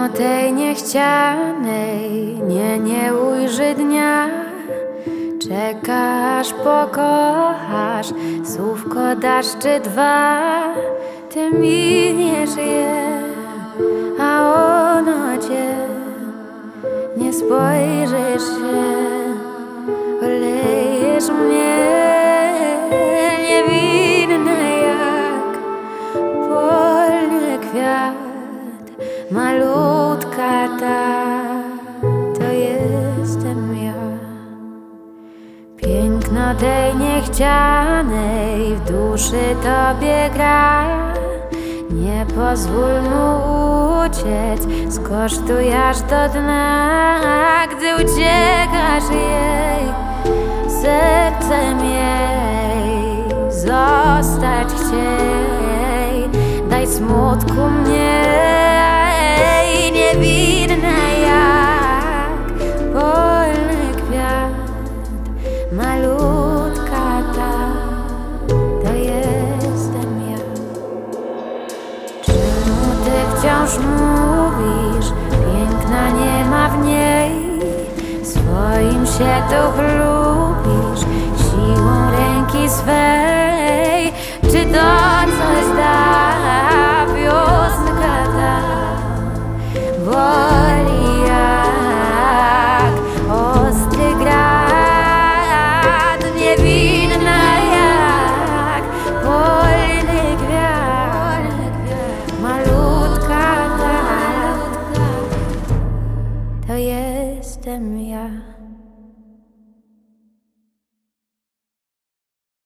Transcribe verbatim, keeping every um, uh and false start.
Czemu tej niechcianej nie, nie ujrzy dnia? Czekasz, pokochasz, słówko dasz czy dwa. Ty miniesz je, a ono cię. Nie spojrzysz się, olejesz mnie. Niewinna jak polny kwiat, malutka ta, to jestem ja. Piękno tej niechcianej w duszy tobie gra. Nie pozwól mu uciec, skosztuj aż do dna. Gdy uciekasz jej, sercem jej zostać chciej. Daj smutku mniej, niewinna jak polny kwiat, malutka ta, to jestem ja. Czemu ty wciąż mówisz, piękna nie ma w niej? Swoim się tu chlubisz, siłą ręki swej. Czy to coś da, piosenka ta? Boli jak ostry grat, niewinna jak polny kwiat, malutka ta, to jestem ja.